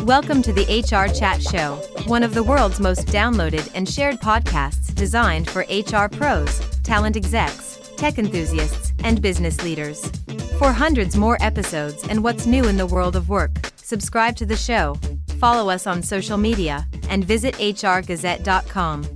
Welcome to the HR Chat Show, one of the world's most downloaded and shared podcasts designed for HR pros, talent execs, tech enthusiasts, and business leaders. For hundreds more episodes and what's new in the world of work, subscribe to the show, follow us on social media, and visit hrgazette.com.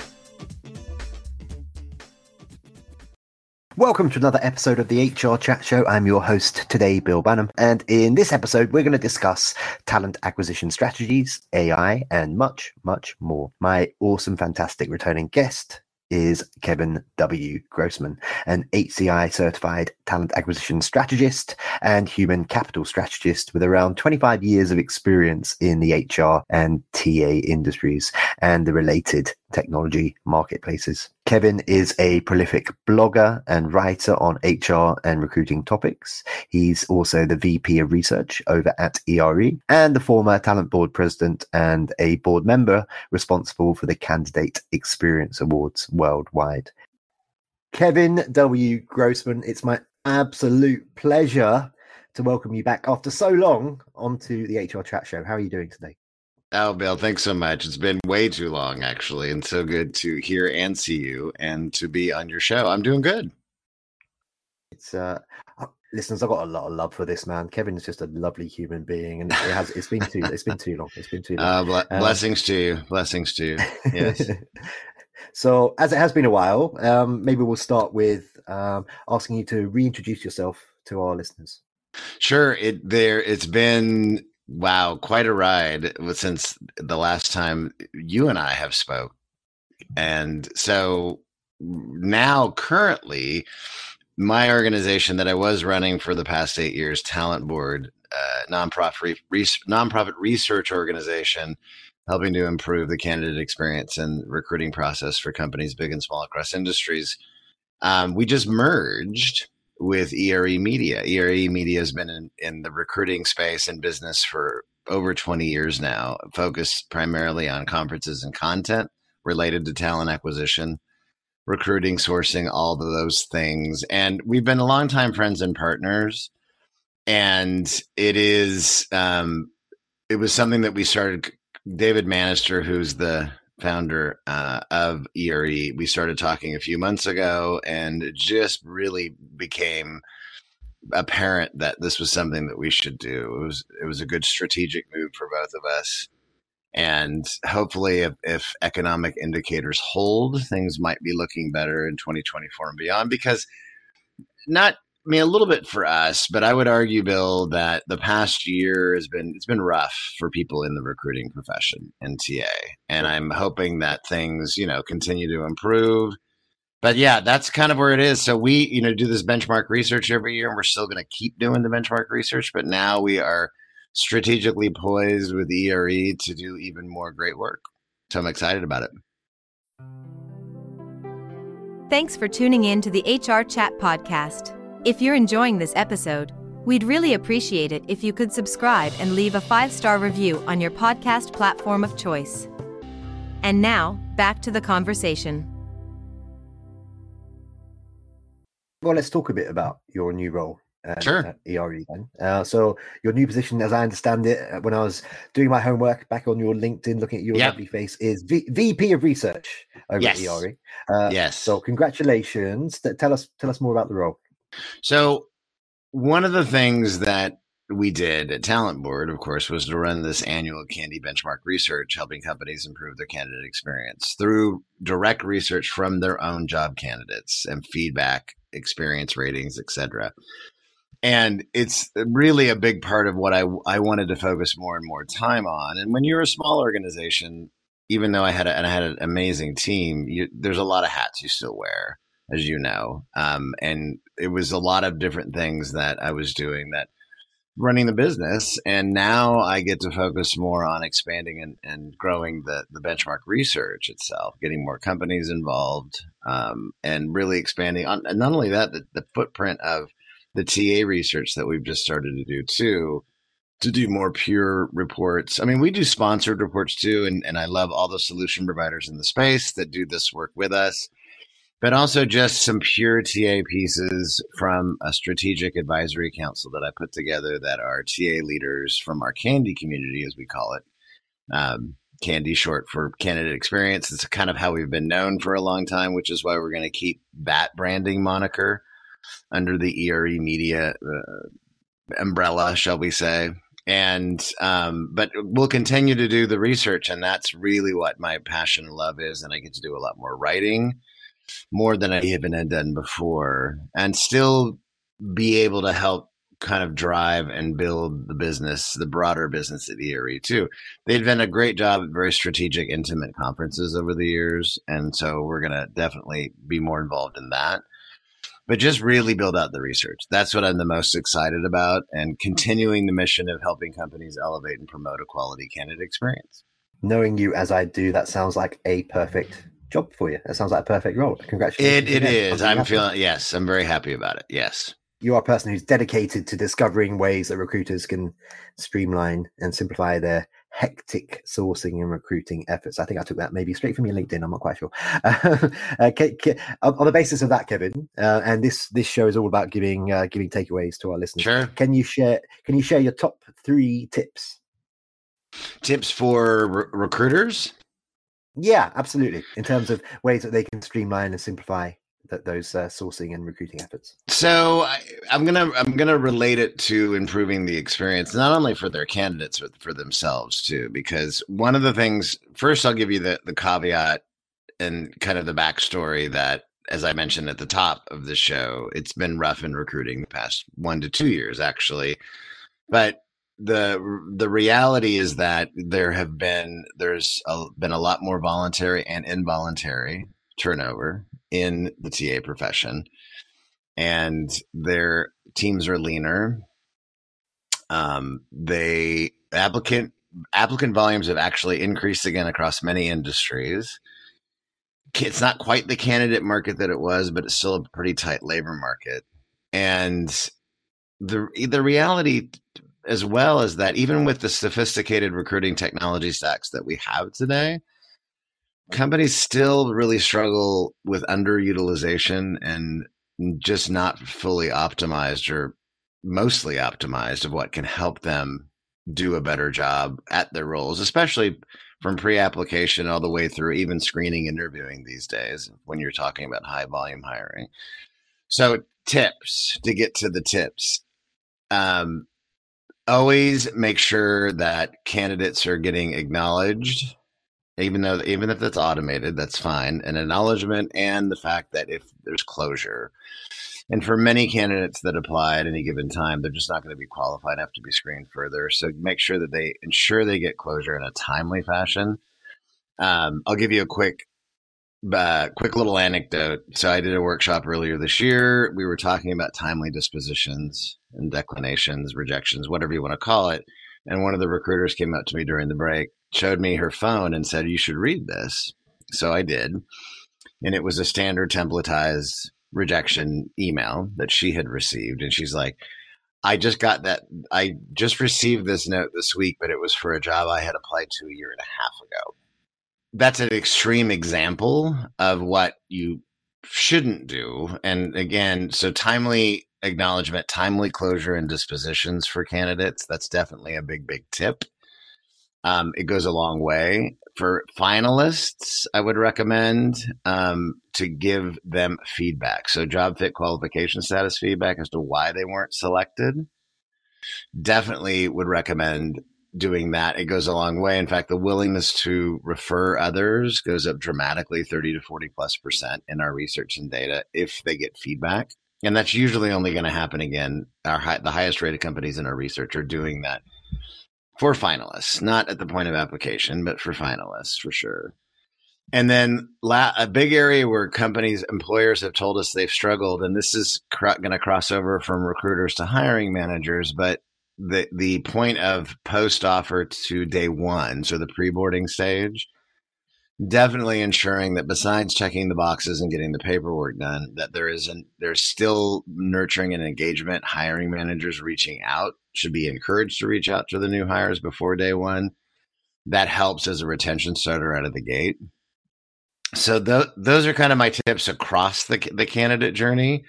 Welcome to another episode of the HR Chat Show. I'm your host today, Bill Banham. And in this episode, we're going to discuss talent acquisition strategies, AI, and much, much more. My awesome, fantastic returning guest is Kevin W. Grossman, an HCI certified talent acquisition strategist and human capital strategist with around 25 years of experience in the HR and TA industries and the related technology marketplaces. Kevin is a prolific blogger and writer on HR and recruiting topics. He's also the VP of Research over at ERE and the former Talent Board President and a board member responsible for the Candidate Experience Awards worldwide. Kevin W. Grossman, it's my absolute pleasure to welcome you back after so long onto the HR Chat Show. How are you doing today? Oh, Bill, thanks so much. It's been way too long, actually, and so good to hear and see you and to be on your show. I'm doing good. It's listeners, I've got a lot of love for this man. Kevin is just a lovely human being, and it's been too long. Blessings to you. Blessings to you. Yes. So, as it has been a while, maybe we'll start with asking you to reintroduce yourself to our listeners. Sure. It's been quite a ride since the last time you and I have spoke. And so now currently my organization that I was running for the past 8 years, Talent Board, nonprofit research organization, helping to improve the candidate experience and recruiting process for companies big and small across industries. We just merged with ERE Media. ERE Media has been in the recruiting space and business for over 20 years now, focused primarily on conferences and content related to talent acquisition, recruiting, sourcing, all of those things. And we've been longtime friends and partners. And it was something that we started. David Manister, who's the founder of ERE, we started talking a few months ago, and it just really became apparent that this was something that we should do. It was a good strategic move for both of us, and hopefully, if economic indicators hold, things might be looking better in 2024 and beyond. Because a little bit for us, but I would argue, Bill, that the past year it's been rough for people in the recruiting profession and TA. And I'm hoping that things, continue to improve. But yeah, that's kind of where it is. So we, do this benchmark research every year, and we're still going to keep doing the benchmark research. But now we are strategically poised with ERE to do even more great work. So I'm excited about it. Thanks for tuning in to the HR Chat Podcast. If you're enjoying this episode, we'd really appreciate it if you could subscribe and leave a 5-star review on your podcast platform of choice. And now, back to the conversation. Well, let's talk a bit about your new role Sure. at ERE then. So your new position, as I understand it, when I was doing my homework back on your LinkedIn, looking at your lovely face, is VP of Research over at ERE. Yes. So congratulations. Tell us more about the role. So one of the things that we did at Talent Board, of course, was to run this annual Candy Benchmark research, helping companies improve their candidate experience through direct research from their own job candidates and feedback, experience ratings, etc. And it's really a big part of what I wanted to focus more and more time on. And when you're a small organization, even though I had an amazing team, there's a lot of hats you still wear, as you know. And it was a lot of different things that I was doing, that running the business. And now I get to focus more on expanding and growing the benchmark research itself, getting more companies involved, and really expanding on, and not only that, the footprint of the TA research that we've just started to do too, to do more pure reports. I mean, we do sponsored reports too. And I love all the solution providers in the space that do this work with us. but also just some pure TA pieces from a strategic advisory council that I put together that are TA leaders from our Candy community, as we call it. Candy, short for candidate experience. It's kind of how we've been known for a long time, which is why we're going to keep that branding moniker under the ERE Media umbrella, shall we say. And but we'll continue to do the research, and that's really what my passion and love is. And I get to do a lot more writing, more than I even had done before, and still be able to help kind of drive and build the business, the broader business at ERE too. They've done a great job at very strategic, intimate conferences over the years. And so we're going to definitely be more involved in that, but just really build out the research. That's what I'm the most excited about, and continuing the mission of helping companies elevate and promote a quality candidate experience. Knowing you as I do, that sounds like a perfect job for you. That sounds like a perfect role. Congratulations. It is. I'm very happy about it. Yes. You are a person who's dedicated to discovering ways that recruiters can streamline and simplify their hectic sourcing and recruiting efforts. I think I took that maybe straight from your LinkedIn. I'm not quite sure. On the basis of that, Kevin, and this show is all about giving takeaways to our listeners. Sure. Can you share your top 3 tips? Tips for recruiters? Yeah, absolutely. In terms of ways that they can streamline and simplify those sourcing and recruiting efforts. So I'm gonna relate it to improving the experience, not only for their candidates, but for themselves too. Because one of the things, first, I'll give you the caveat and kind of the backstory that, as I mentioned at the top of the show, it's been rough in recruiting the past 1 to 2 years, actually. But the reality is that there's been a lot more voluntary and involuntary turnover in the TA profession, and their teams are leaner. Applicant volumes have actually increased again across many industries. It's not quite the candidate market that it was, but it's still a pretty tight labor market. And the reality as well is that even with the sophisticated recruiting technology stacks that we have today, companies still really struggle with underutilization and just not fully optimized or mostly optimized of what can help them do a better job at their roles, especially from pre-application all the way through even screening, interviewing these days when you're talking about high volume hiring. So tips, to get to the tips. Always make sure that candidates are getting acknowledged. Even if that's automated, that's fine. An acknowledgement and the fact that if there's closure. And for many candidates that apply at any given time, they're just not going to be qualified, have to be screened further. So make sure that they ensure they get closure in a timely fashion. I'll give you a quick little anecdote. So I did a workshop earlier this year. We were talking about timely dispositions and declinations, rejections, whatever you want to call it. And one of the recruiters came up to me during the break, showed me her phone and said, "You should read this." So I did. And it was a standard templatized rejection email that she had received. And she's like, I just received this note this week, but it was for a job I had applied to a year and a half ago. That's an extreme example of what you shouldn't do. And again, so timely acknowledgement, timely closure and dispositions for candidates, that's definitely a big, big tip. It goes a long way. For finalists, I would recommend to give them feedback. So job fit, qualification status feedback as to why they weren't selected. Definitely would recommend doing that. It goes a long way. In fact, the willingness to refer others goes up dramatically, 30 to 40+% in our research and data if they get feedback. And that's usually only going to happen again. The highest rated companies in our research are doing that for finalists, not at the point of application, but for finalists for sure. And then a big area where employers have told us they've struggled, and this is going to cross over from recruiters to hiring managers, but the point of post offer to day one, so the pre-boarding stage, definitely ensuring that besides checking the boxes and getting the paperwork done, that there's still nurturing and engagement. Hiring managers reaching out should be encouraged to reach out to the new hires before day one. That helps as a retention starter out of the gate. So those are kind of my tips across the candidate journey.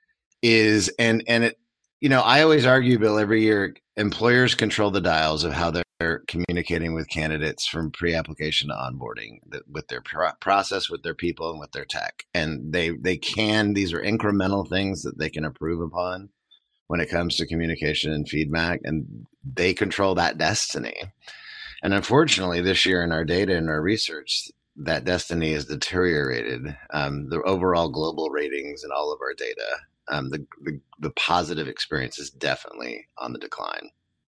I always argue, Bill, every year employers control the dials of how they're communicating with candidates from pre-application to onboarding, with their process, with their people, and with their tech. And these are incremental things that they can improve upon when it comes to communication and feedback, and they control that destiny. And unfortunately, this year in our data and our research, that destiny has deteriorated. The overall global ratings and all of our data, the positive experience is definitely on the decline.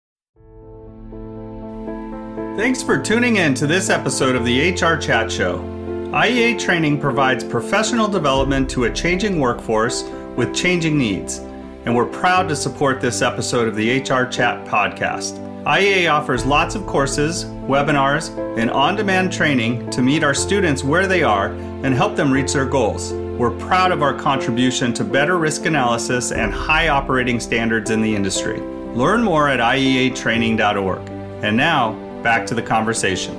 Thanks for tuning in to this episode of the HR Chat Show. IEA Training provides professional development to a changing workforce with changing needs, and we're proud to support this episode of the HR Chat podcast. IEA offers lots of courses, webinars, and on-demand training to meet our students where they are and help them reach their goals. We're proud of our contribution to better risk analysis and high operating standards in the industry. Learn more at ieatraining.org. And now, back to the conversation.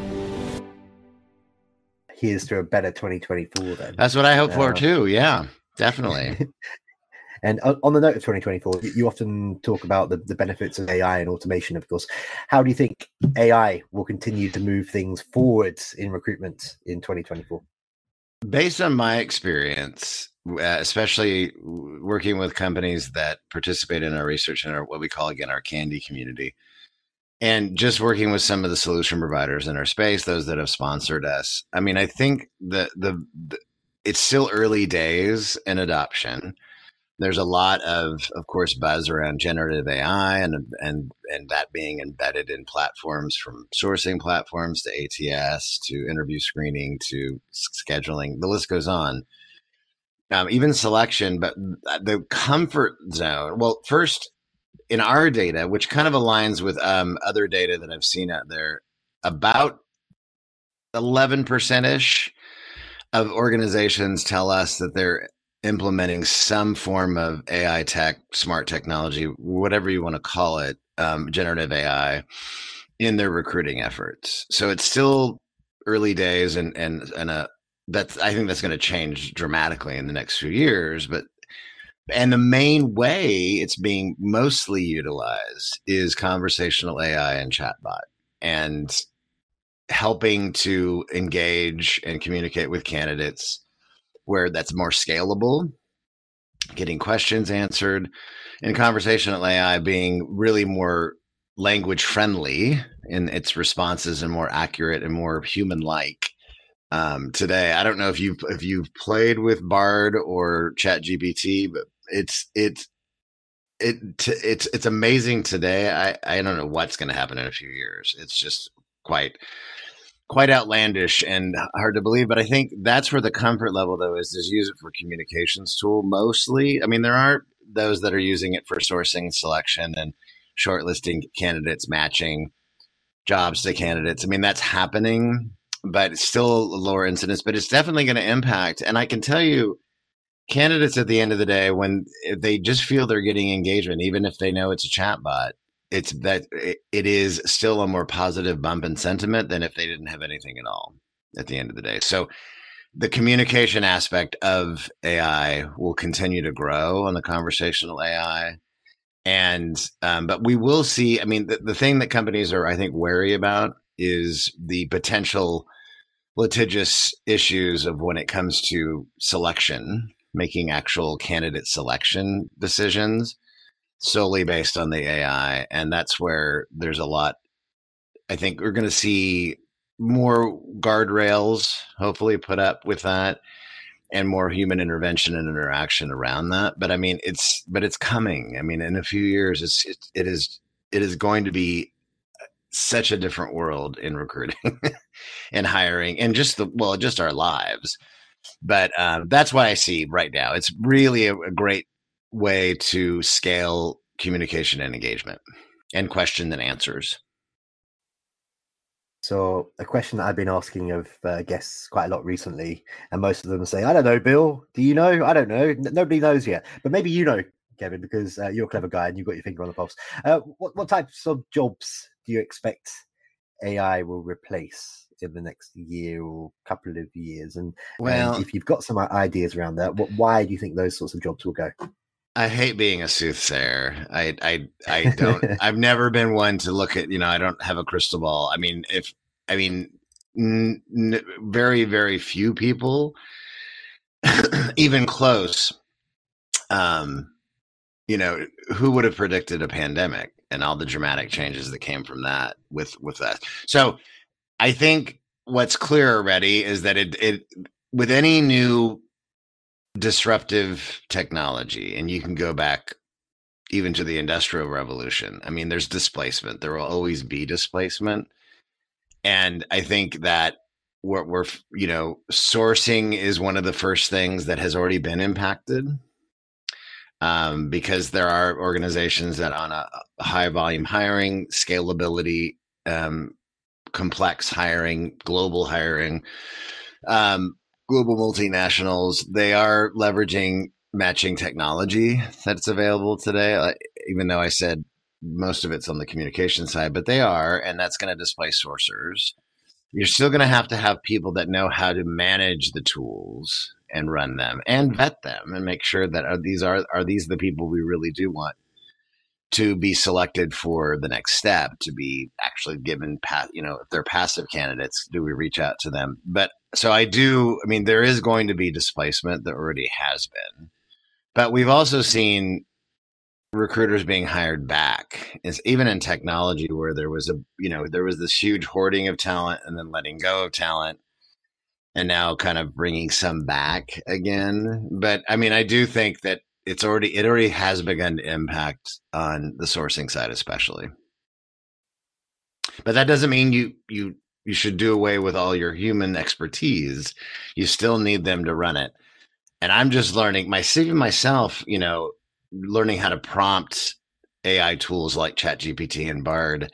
Here's to a better 2024 then. That's what I hope for too. Yeah, definitely. And on the note of 2024, you often talk about the benefits of AI and automation, of course. How do you think AI will continue to move things forwards in recruitment in 2024? Based on my experience, especially working with companies that participate in our research and what we call, again, our Candy community, and just working with some of the solution providers in our space, those that have sponsored us. I mean, I think it's still early days in adoption. There's a lot of course, buzz around generative AI and that being embedded in platforms, from sourcing platforms to ATS to interview screening to scheduling. The list goes on. Even selection, but the comfort zone. Well, first, in our data, which kind of aligns with other data that I've seen out there, about 11%-ish of organizations tell us that they're implementing some form of AI tech, smart technology, whatever you want to call it, generative AI, in their recruiting efforts. So it's still early days, and that's, I think that's going to change dramatically in the next few years. And the main way it's being mostly utilized is conversational AI and chatbot, and helping to engage and communicate with candidates where that's more scalable, getting questions answered, and conversational AI being really more language friendly in its responses and more accurate and more human like. Today, I don't know if you've played with Bard or ChatGPT, but it's amazing today. I don't know what's going to happen in a few years. It's just quite outlandish and hard to believe. But I think that's where the comfort level, though, is use it for communications tool mostly. I mean, there are those that are using it for sourcing, selection, and shortlisting candidates, matching jobs to candidates. I mean, that's happening, but it's still a lower incidence, but it's definitely going to impact. And I can tell you, candidates at the end of the day, when they just feel they're getting engagement, even if they know it's a chatbot, it is still a more positive bump in sentiment than if they didn't have anything at all at the end of the day. So the communication aspect of AI will continue to grow on the conversational AI. And, but we will see, I mean, the thing that companies are, I think, wary about is the potential litigious issues of when it comes to selection, making actual candidate selection decisions solely based on the AI. And that's where there's a lot. I think we're going to see more guardrails hopefully put up with that, and more human intervention and interaction around that. But I mean, it's coming. I mean, in a few years, it is going to be such a different world in recruiting and hiring and just our lives. But that's what I see right now. It's really a great way to scale communication and engagement, and question and answers. So a question that I've been asking of guests quite a lot recently, and most of them say, I don't know, Bill, do you know? I don't know. Nobody knows yet, but maybe you know, Kevin, because you're a clever guy and you've got your finger on the pulse. What types of jobs do you expect AI will replace in the next year or couple of years? And Well, if you've got some ideas around that, why do you think those sorts of jobs will go? I hate being a soothsayer. I don't. I've never been one to look at. I don't have a crystal ball. Very, very few people, even close. Who would have predicted a pandemic and all the dramatic changes that came from that with that? So I think what's clear already is that it with any new disruptive technology, and you can go back even to the Industrial Revolution. I mean, there's displacement. There will always be displacement. And I think that we're sourcing is one of the first things that has already been impacted. Because there are organizations that on a high volume hiring, scalability, complex hiring, global hiring, global multinationals, they are leveraging matching technology that's available today. Even though I said most of it's on the communication side, but they are, and that's going to displace sourcers. You're still going to have people that know how to manage the tools and run them and vet them and make sure that are these the people we really do want to be selected for the next step, to be actually given, if they're passive candidates, do we reach out to them? But so there is going to be displacement. There already has been, but we've also seen recruiters being hired back, is even in technology, where there was this huge hoarding of talent and then letting go of talent, and now kind of bringing some back again. But I do think that it already has begun to impact on the sourcing side, especially. But that doesn't mean you should do away with all your human expertise. You still need them to run it. And I'm just learning myself, learning how to prompt AI tools like ChatGPT and Bard.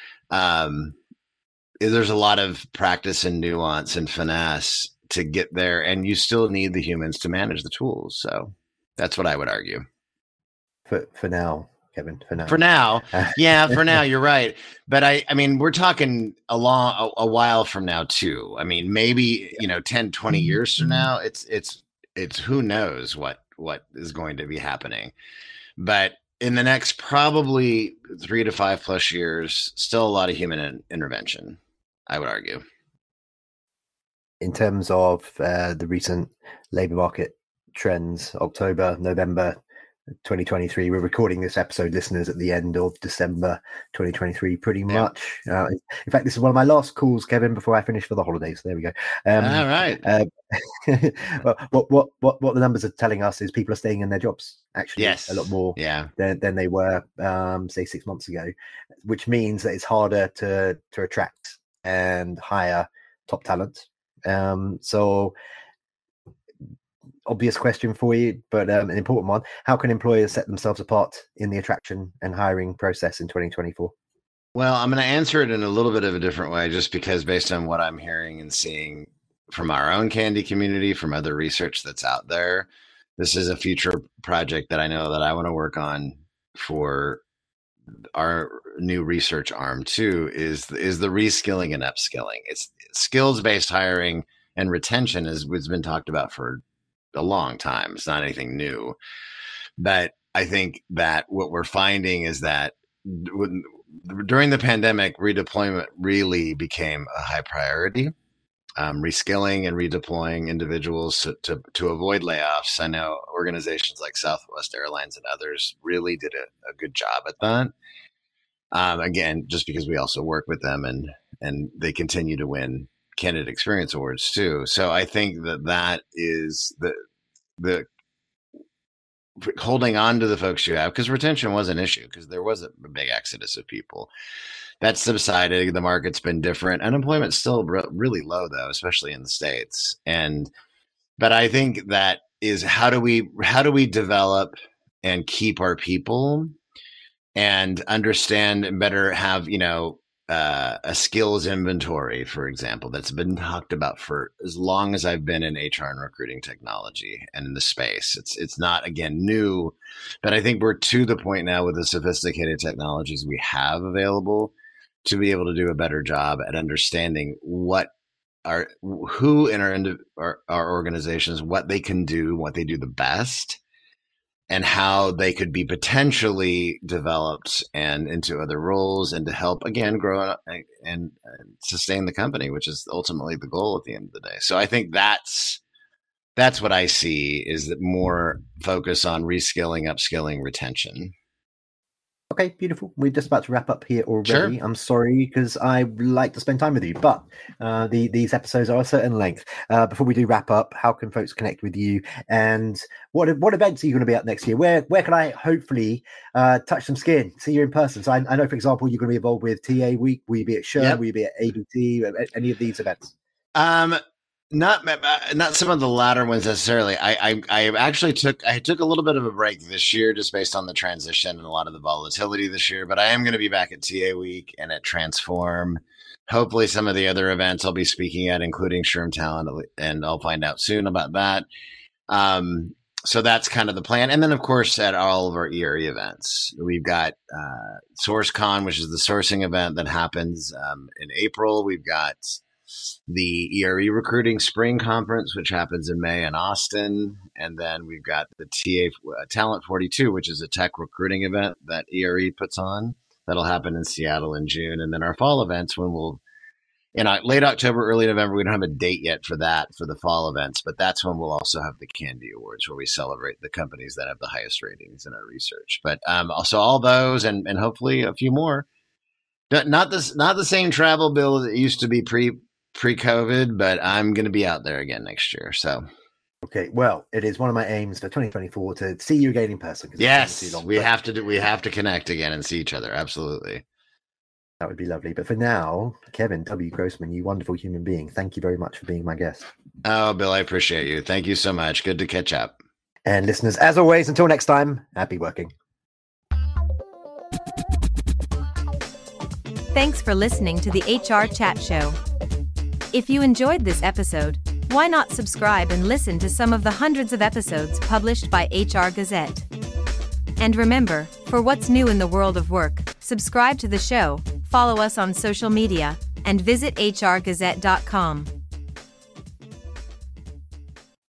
There's a lot of practice and nuance and finesse to get there, and you still need the humans to manage the tools. So that's what I would argue. For now, Kevin. For now, yeah, for now, you're right. But we're talking a while from now too. Maybe 10, 20 years from now, it's who knows what is going to be happening. But in the next probably 3 to 5 plus years, still a lot of human intervention, I would argue. In terms of the recent labour market trends, October, November 2023, we're recording this episode, listeners, at the end of December 2023, pretty much. In fact, this is one of my last calls, Kevin, before I finish for the holidays. So there we go. All right. What the numbers are telling us is people are staying in their jobs, actually. Yes. A lot more than they were, say, 6 months ago, which means that it's harder to attract and hire top talent. So obvious question for you, but an important one. How can employers set themselves apart in the attraction and hiring process in 2024? Well, I'm going to answer it in a little bit of a different way, just because based on what I'm hearing and seeing from our own Candy community, from other research that's out there, this is a future project that I know that I want to work on for our new research arm too, is the reskilling and upskilling. It's skills-based hiring and retention has been talked about for a long time. It's not anything new, but I think that what we're finding is that during the pandemic, redeployment really became a high priority. Reskilling and redeploying individuals to avoid layoffs. I know organizations like Southwest Airlines and others really did a good job at that. Again, just because we also work with them and they continue to win candidate experience awards too. So I think that is the holding on to the folks you have, because retention was an issue because there was a big exodus of people. That's subsided. The market's been different. Unemployment's still really low though, especially in the States. But I think that is how do we develop and keep our people and understand and better have, a skills inventory, for example, that's been talked about for as long as I've been in HR and recruiting technology and in the space. It's not, again, new, but I think we're to the point now with the sophisticated technologies we have available to be able to do a better job at understanding who in our organizations, what they can do, what they do the best, and how they could be potentially developed and into other roles, and to help again grow and sustain the company, which is ultimately the goal at the end of the day. So I think that's what I see, is that more focus on reskilling, upskilling, retention. Okay, beautiful. We're just about to wrap up here already. Sure. I'm sorry, because I like to spend time with you, but these episodes are a certain length. Before we do wrap up, how can folks connect with you, and what events are you going to be at next year? Where can I hopefully touch some skin, see you in person? So I know, for example, you're going to be involved with TA Week. Will you be at SHRM? Yep. Will you be at ABT? Any of these events? Not some of the latter ones necessarily. I actually took a little bit of a break this year, just based on the transition and a lot of the volatility this year. But I am going to be back at TA Week and at Transform. Hopefully, some of the other events I'll be speaking at, including SHRM Talent, and I'll find out soon about that. So that's kind of the plan. And then, of course, at all of our ERE events, we've got SourceCon, which is the sourcing event that happens in April. We've got the ERE Recruiting Spring Conference, which happens in May in Austin. And then we've got the TA Talent 42, which is a tech recruiting event that ERE puts on. That'll happen in Seattle in June. And then our fall events, when we'll, in late October, early November, we don't have a date yet for that, for the fall events, but that's when we'll also have the Candy Awards, where we celebrate the companies that have the highest ratings in our research. But also all those, and hopefully a few more. Not the same travel bill that it used to be pre-COVID, but I'm going to be out there again next year. So, okay, well, it is one of my aims for 2024 to see you again in person. Yes, too long, we have to connect again and see each other. Absolutely, that would be lovely. But for now, Kevin W. Grossman, you wonderful human being, thank you very much for being my guest. Oh, Bill, I appreciate you. Thank you so much. Good to catch up. And listeners, as always, until next time, happy working. Thanks for listening to the HR Chat Show. If you enjoyed this episode, why not subscribe and listen to some of the hundreds of episodes published by HR Gazette? And remember, for what's new in the world of work, subscribe to the show, follow us on social media, and visit hrgazette.com.